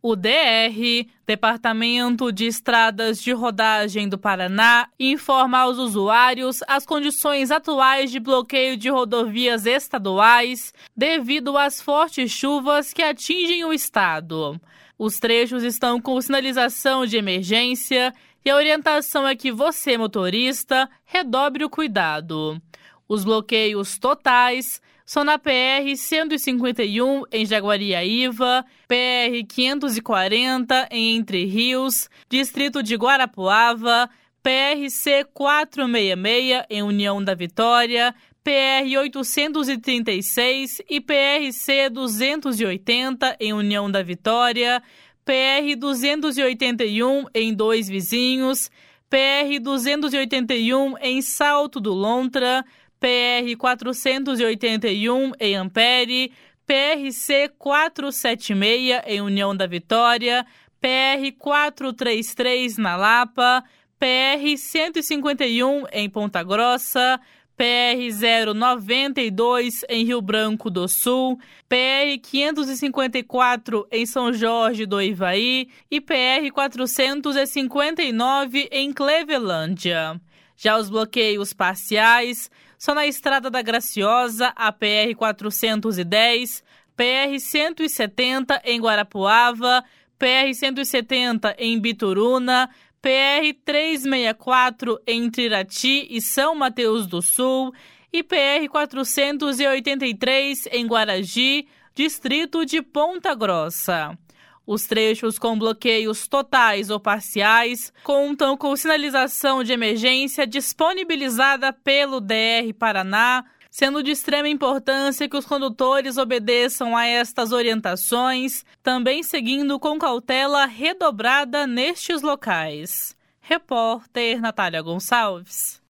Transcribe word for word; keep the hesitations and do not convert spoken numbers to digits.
O D R, Departamento de Estradas de Rodagem do Paraná, informa aos usuários as condições atuais de bloqueio de rodovias estaduais devido às fortes chuvas que atingem o estado. Os trechos estão com sinalização de emergência e a orientação é que você, motorista, redobre o cuidado. Os bloqueios totais são na P R cento e cinquenta e um em Jaguariaíva, P R quinhentos e quarenta em Entre Rios, Distrito de Guarapuava, P R C quatrocentos e sessenta e seis em União da Vitória, P R oitocentos e trinta e seis e P R C duzentos e oitenta em União da Vitória, P R duzentos e oitenta e um em Dois Vizinhos, P R duzentos e oitenta e um em Salto do Lontra, P R quatrocentos e oitenta e um em Ampere, P R C quatrocentos e setenta e seis em União da Vitória, P R quatrocentos e trinta e três na Lapa, P R cento e cinquenta e um em Ponta Grossa, P R zero noventa e dois em Rio Branco do Sul, P R quinhentos e cinquenta e quatro em São Jorge do Ivaí e P R quatrocentos e cinquenta e nove em Clevelândia. Já os bloqueios parciais são na Estrada da Graciosa, a P R quatrocentos e dez, P R cento e setenta em Guarapuava, P R cento e setenta em Bituruna, P R trezentos e sessenta e quatro entre Irati e São Mateus do Sul e P R quatrocentos e oitenta e três em Guaragi, distrito de Ponta Grossa. Os trechos com bloqueios totais ou parciais contam com sinalização de emergência disponibilizada pelo D R Paraná, sendo de extrema importância que os condutores obedeçam a estas orientações, também seguindo com cautela redobrada nestes locais. Repórter Natália Gonçalves.